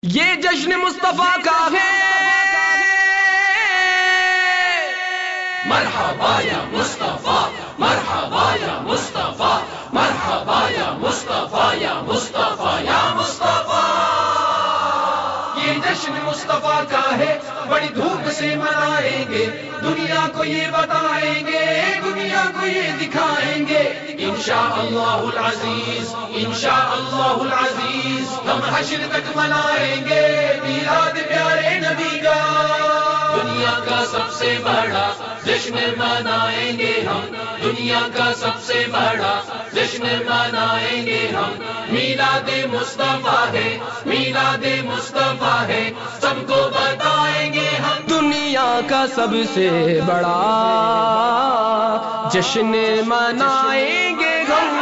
یہ جشن مصطفیٰ کا ہے، مرحبا یا مصطفیٰ، مرحبا یا مصطفیٰ، مرحبا یا مصطفیٰ، یا مصطفیٰ یا مصطفیٰ۔ یہ جشن مصطفیٰ کا ہے، بڑی دھوم سے منائیں گے، دنیا کو یہ بتائیں گے، دنیا کو یہ دکھائیں گے، انشاءاللہ العزیز، انشاءاللہ العزیز۔ ہم حشر تک منائیں گے میلاد پیارے نبی کا، دنیا کا سب سے بڑا جشن منائیں گے ہم، دنیا کا سب سے بڑا جشن منائیں گے ہم۔ میلاد مصطفیٰ ہے، میلاد مصطفیٰ ہے، سب کو بتائیں گے ہم، دنیا کا سب سے بڑا جشن منائیں گے ہم،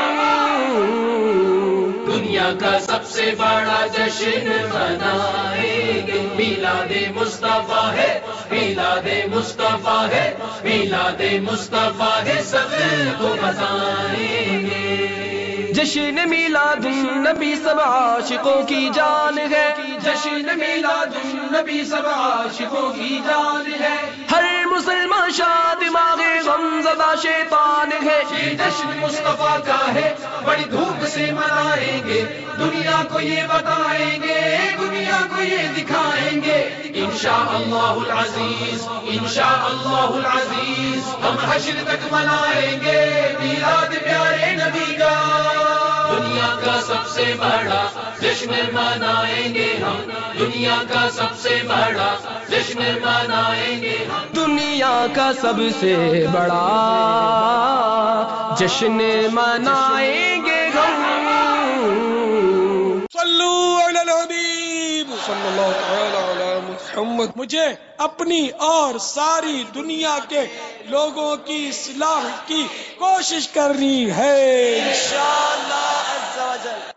دنیا کا سب سے بڑا جشن منائیں گے۔ میلاد مصطفیٰ ہے، میلاد مصطفیٰ ہے، میلاد مصطفیٰ ہے، سب کو بتائیں گے۔ جشن میلاد النبی سب عاشقوں کی جان ہے، جشن میلاد النبی سب عاشقوں کی جان ہے، ہر مسلمان شاد دماغ غم زدہ شیطان ہے۔ یہ جشن مصطفیٰ کا ہے، بڑی دھوم سے منائیں گے، دنیا کو یہ بتائیں گے، دنیا کو یہ دکھائیں گے، انشاءاللہ العزیز، انشاءاللہ العزیز۔ ہم حشر تک منائیں گے میلاد پیارے نبی کا، دنیا کا سب سے بڑا جشن منائیں گے ہم، دنیا کا سب سے بڑا جشن منائیں گے ہم، دنیا کا سب سے بڑا جشن منائیں گے ہم۔ صلو علی الحبیب صلی اللہ تعالی علی محمد۔ مجھے اپنی اور ساری دنیا کے لوگوں کی اصلاح کی کوشش کرنی ہے، انشاءاللہ عز و جل۔